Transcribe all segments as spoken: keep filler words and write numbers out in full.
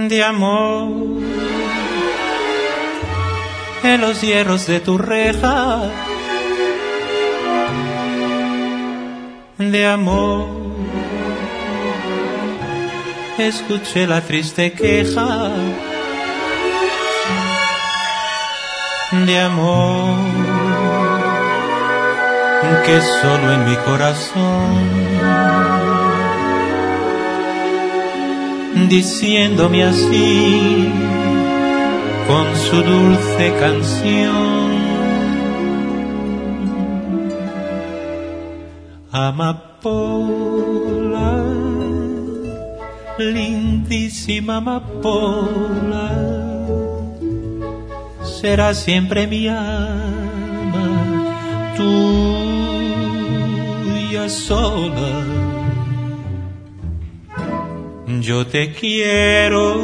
de amor en los hierros de tu reja, de amor escuché la triste queja, de amor que solo en mi corazón, diciéndome así con su dulce canción: amapola, lindísima amapola, será siempre mi alma, tuya sola. Yo te quiero,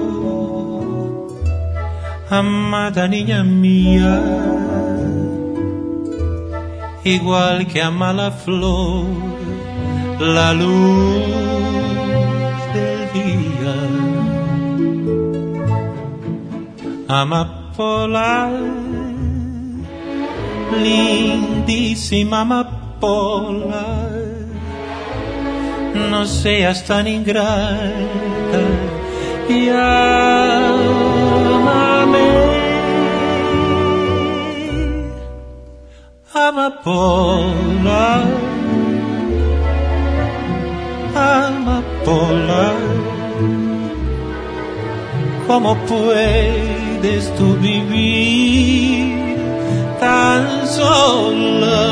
amada niña mía, igual que ama la flor la luz del día. Amapola, lindísima amapola, no seas tan ingrata y ámame. Amapola, amapola, ¿cómo puedes tú vivir tan sola?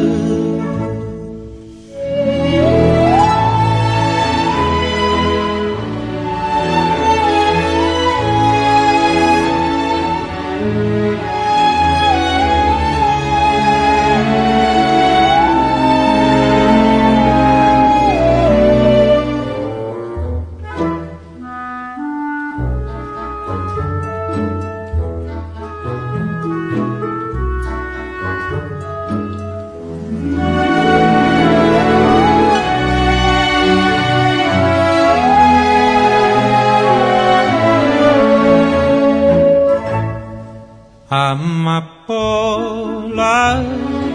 Amapola,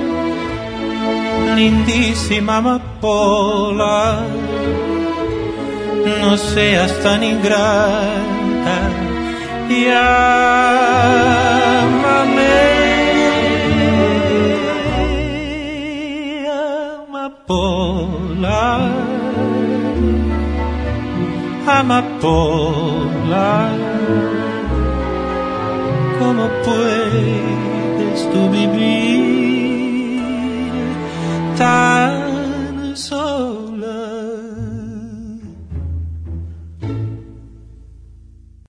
lindísima amapola, no seas tan ingrata y ámame. Amapola, amapola, ¿cómo puedes tú vivir